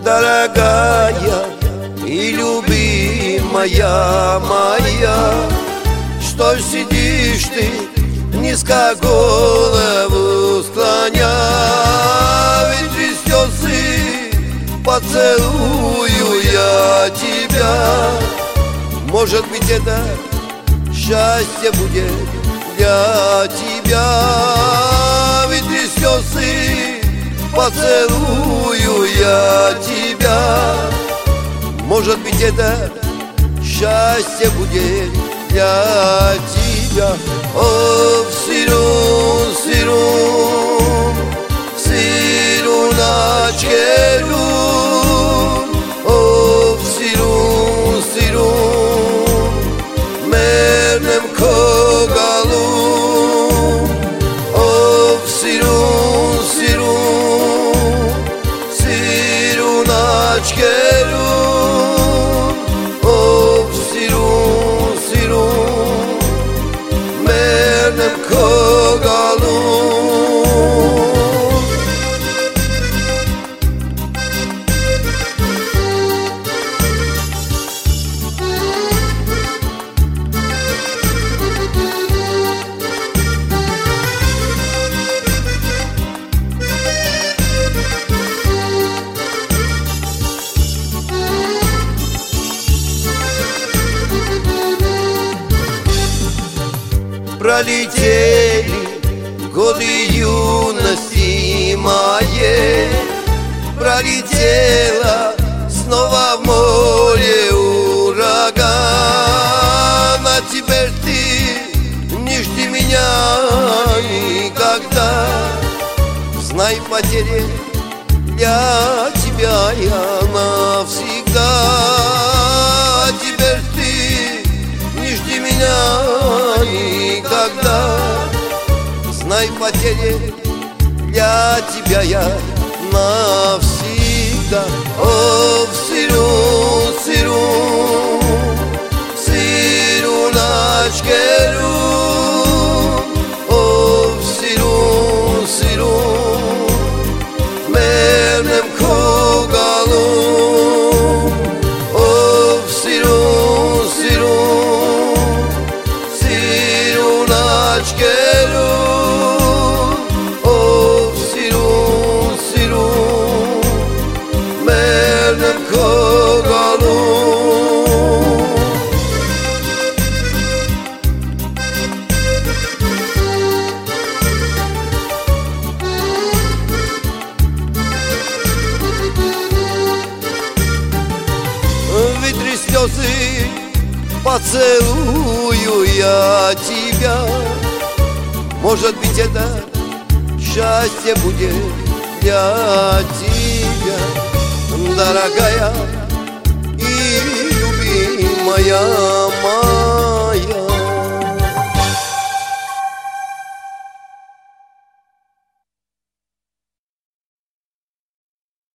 дорогая и любимая моя, что ж сидишь ты, низко голову склоня? Ведь без слезы поцелую я тебя. Может быть, это счастье будет для тебя. Ведь без слезы поцелую я тебя. Может быть, это счастье будет для тебя. О, сирун, сирун, сируначкерун. О, сирун, сирун, мернем когалун. О, сирун, сирун, сируначкерун. О, сирун, сирун, мернем когалун. Пролетели годы юности моей, пролетела снова в море ураган. А теперь ты не жди меня никогда. Знай, потерять для тебя я навсегда. А теперь ты не жди меня никогда. Знай, потерять для тебя я навсегда. О, сирун, сирун, сируначкерун. О, сирун, сирун, мернем когалун. О, сирун, сирун, сируначкерун. О, сирун, сирун, мернем когалун. Ветри слезы поцелую я тебя. Может быть, это счастье будет для тебя, дорогая и любимая